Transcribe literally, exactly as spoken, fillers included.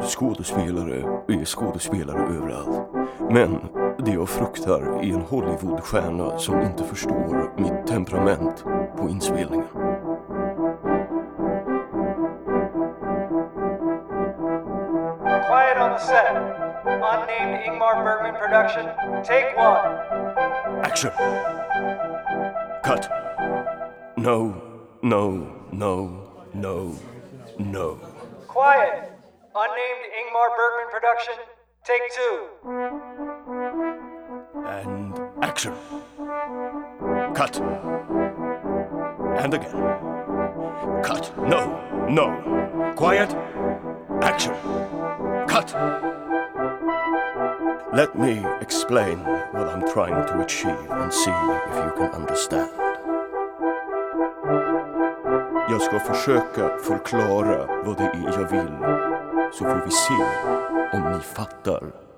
Skådespelare är skådespelare överallt. Men det jag fruktar är en Hollywoodstjärna som inte förstår mitt temperament på inspelningen. Quiet on the set. Unnamed Ingmar Bergman production. Take one. Action! Cut! No, no, no, no, no. Quiet. Unnamed Ingmar Bergman production. Take two. And action! Cut! And again. Cut! No, no. Quiet! Action! Cut! Let me explain what I'm trying to achieve and see if you can understand. Jag ska försöka förklara vad det är jag vill, så får vi se om ni fattar.